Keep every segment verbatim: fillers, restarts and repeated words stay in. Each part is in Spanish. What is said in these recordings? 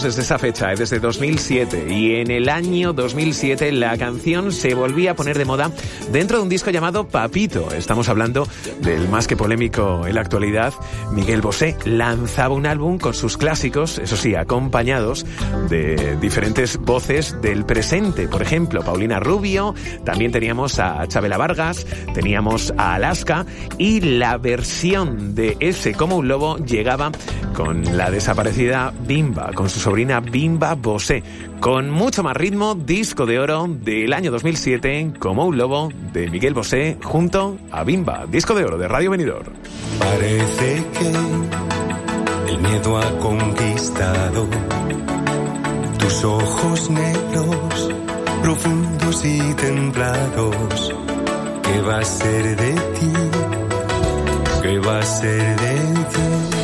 desde esa fecha, ¿eh? Desde dos mil siete. Y en el año dos mil siete la canción se volvía a poner de moda dentro de un disco llamado Papito. Estamos hablando del más que polémico en la actualidad. Miguel Bosé lanzaba un álbum con sus clásicos, eso sí, acompañados de diferentes voces del presente. Por ejemplo, Paulina Rubio, también teníamos a Chabela Vargas, teníamos a Alaska, y la versión de ese Como un lobo llegaba con la desaparecida Bimba, con su sobrina Bimba Bosé, con mucho más ritmo. Disco de oro del año dos mil siete, Como un lobo, de Miguel Bosé junto a Bimba. Disco de oro de Radio Benidorm. Parece que el miedo ha conquistado tus ojos negros, profundos y templados. ¿Qué va a ser de ti? ¿Qué va a ser de ti?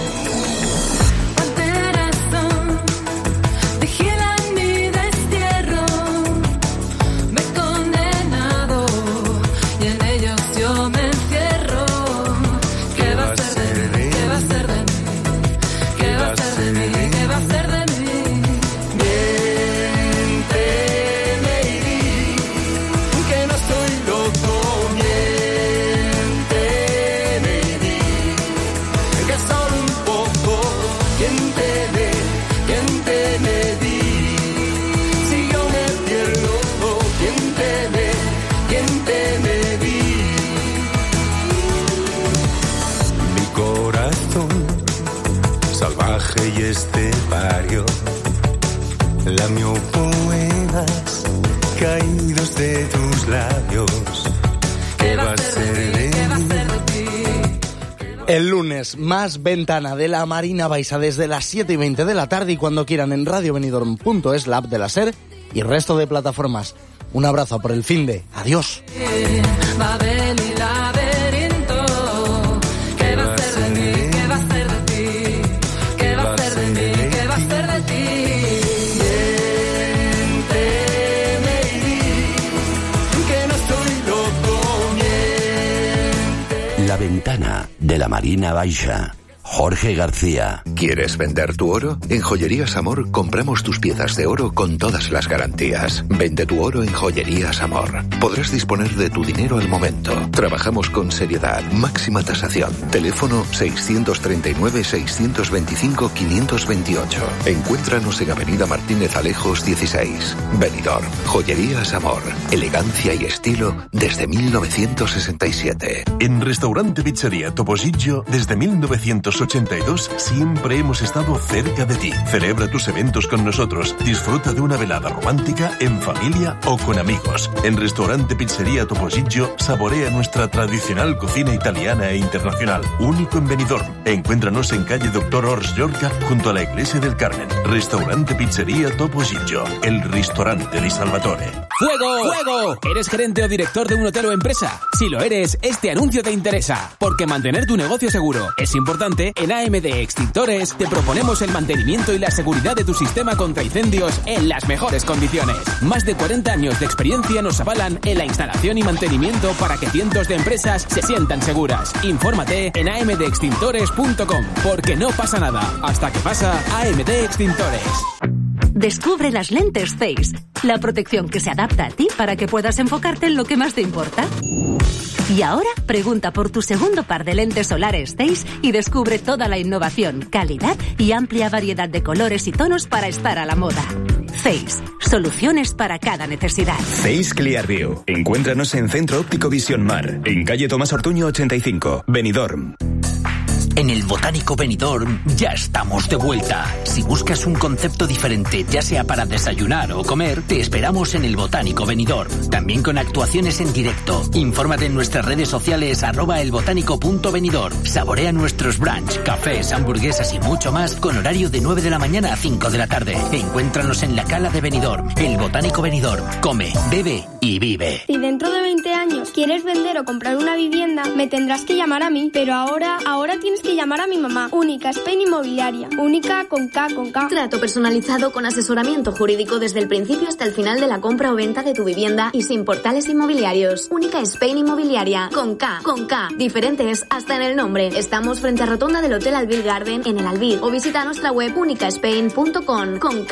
Y este barrio lamió poemas caídos de tus labios. ¿Qué va a ser de ti? El lunes, más ventana de la Marina Baixa desde las siete y veinte de la tarde, y cuando quieran en radio benidorm punto es, la app de la SER y resto de plataformas. Un abrazo por el finde. Adiós. La ventana de la Marina Baixa. Jorge García. ¿Quieres vender tu oro? En Joyerías Amor compramos tus piezas de oro con todas las garantías. Vende tu oro en Joyerías Amor. Podrás disponer de tu dinero al momento. Trabajamos con seriedad, máxima tasación. Teléfono seiscientos treinta y nueve, seiscientos veinticinco, quinientos veintiocho. Encuéntranos en Avenida Martínez Alejos dieciséis. Benidorm. Joyerías Amor. Elegancia y estilo desde mil novecientos sesenta y siete. En Restaurante Pizzería Topollillo, desde mil novecientos ochenta y dos siempre hemos estado cerca de ti. Celebra tus eventos con nosotros. Disfruta de una velada romántica en familia o con amigos. En Restaurante Pizzería Topollillo saborea nuestra tradicional cocina italiana e internacional, único en Benidorm. Encuéntranos en calle Doctor Ors Llorca, junto a la Iglesia del Carmen. Restaurante Pizzería Topollillo, el restaurante di Salvatore. ¡Fuego! ¡Fuego! ¿Eres gerente o director de un hotel o empresa? Si lo eres, este anuncio te interesa, porque mantener tu negocio seguro es importante. En A M D Extintores te proponemos el mantenimiento y la seguridad de tu sistema contra incendios en las mejores condiciones. Más de cuarenta años de experiencia nos avalan en la instalación y mantenimiento para que cientos de empresas se sientan seguras. Infórmate en a m d extintores punto com, porque no pasa nada hasta que pasa. A M D Extintores. Descubre las lentes Zeiss, la protección que se adapta a ti para que puedas enfocarte en lo que más te importa. Y ahora pregunta por tu segundo par de lentes solares Zeiss y descubre toda la innovación, calidad y amplia variedad de colores y tonos para estar a la moda. Zeiss, soluciones para cada necesidad. Zeiss Clearview. Encuéntranos en Centro Óptico Visión Mar, en calle Tomás Ortuño ochenta y cinco, Benidorm. En el Botánico Benidorm ya estamos de vuelta. Si buscas un concepto diferente, ya sea para desayunar o comer, te esperamos en el Botánico Benidorm. También con actuaciones en directo. Infórmate en nuestras redes sociales arroba elbotánico.benidorm. Saborea nuestros brunch, cafés, hamburguesas y mucho más con horario de nueve de la mañana a cinco de la tarde. Encuéntranos en la Cala de Benidorm. El Botánico Benidorm. Come, bebe y vive. Si dentro de veinte años quieres vender o comprar una vivienda, me tendrás que llamar a mí. Pero ahora, ahora tienes que llamar a mi mamá. Única Spain Inmobiliaria. Única con K, con K. Trato personalizado con asesoramiento jurídico desde el principio hasta el final de la compra o venta de tu vivienda y sin portales inmobiliarios. Única Spain Inmobiliaria. Con K, con K. Diferentes hasta en el nombre. Estamos frente a rotonda del Hotel Albir Garden en el Albir. O visita nuestra web única spain punto com. Con K.